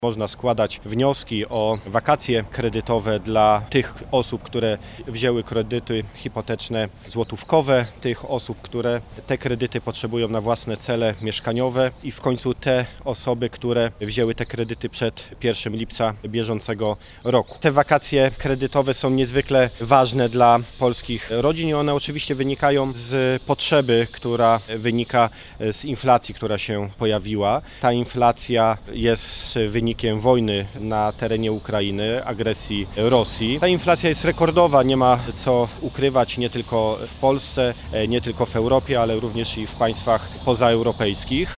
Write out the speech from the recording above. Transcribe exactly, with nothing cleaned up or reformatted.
Można składać wnioski o wakacje kredytowe dla tych osób, które wzięły kredyty hipoteczne złotówkowe, tych osób, które te kredyty potrzebują na własne cele mieszkaniowe i w końcu te osoby, które wzięły te kredyty przed pierwszego lipca bieżącego roku. Te wakacje kredytowe są niezwykle ważne dla polskich rodzin i one oczywiście wynikają z potrzeby, która wynika z inflacji, która się pojawiła. Ta inflacja jest wynikiem wojny na terenie Ukrainy, agresji Rosji. Ta inflacja jest rekordowa, nie ma co ukrywać nie tylko w Polsce, nie tylko w Europie, ale również i w państwach pozaeuropejskich.